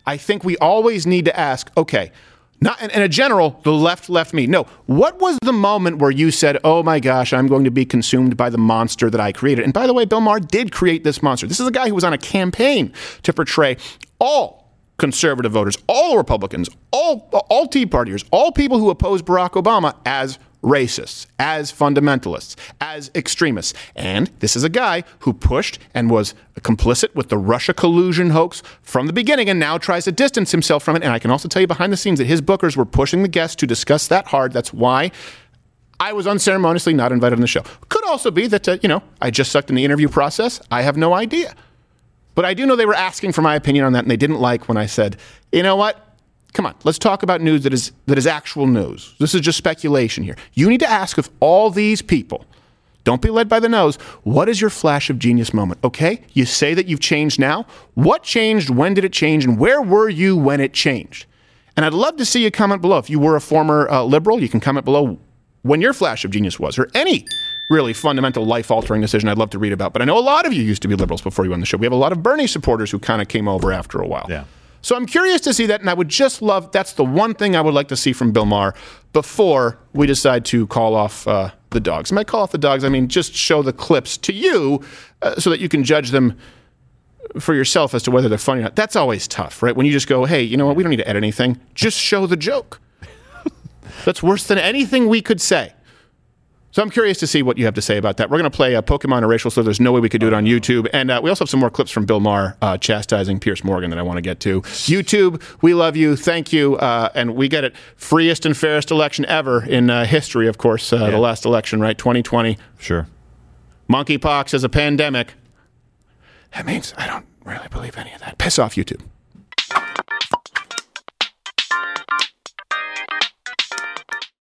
I think we always need to ask, okay, not in, in a general, the left left me. No, what was the moment where you said, oh my gosh, I'm going to be consumed by the monster that I created? And by the way, Bill Maher did create this monster. This is a guy who was on a campaign to portray all conservative voters, all Republicans, all, all Tea Partiers, all people who oppose Barack Obama as racists, as fundamentalists, as extremists. And this is a guy who pushed and was complicit with the Russia collusion hoax from the beginning and now tries to distance himself from it. And I can also tell you behind the scenes that his bookers were pushing the guests to discuss that hard. That's why I was unceremoniously not invited on the show. Could also be that, uh, you know, I just sucked in the interview process. I have no idea. But I do know they were asking for my opinion on that, and they didn't like when I said, you know what? Come on, let's talk about news that is that is actual news. This is just speculation here. You need to ask of all these people, don't be led by the nose, what is your flash of genius moment? Okay, you say that you've changed now. What changed? When did it change? And where were you when it changed? And I'd love to see you comment below. If you were a former uh, liberal, you can comment below when your flash of genius was, or any really fundamental life-altering decision I'd love to read about. But I know a lot of you used to be liberals before you went on the show. We have a lot of Bernie supporters who kind of came over after a while. Yeah. So I'm curious to see that, and I would just love, that's the one thing I would like to see from Bill Maher before we decide to call off uh, the dogs. And by call off the dogs, I mean just show the clips to you uh, so that you can judge them for yourself as to whether they're funny or not. That's always tough, right? When you just go, hey, you know what, we don't need to edit anything. Just show the joke. That's worse than anything we could say. So I'm curious to see what you have to say about that. We're going to play uh, Pokemon or Racial Slur. There's no way we could do it on YouTube. And uh, we also have some more clips from Bill Maher uh, chastising Piers Morgan that I want to get to. YouTube, we love you. Thank you. Uh, and we get it. Freest and fairest election ever in uh, history, of course. Uh, yeah. The last election, right? twenty twenty. Sure. Monkeypox as a pandemic. That means I don't really believe any of that. Piss off, YouTube.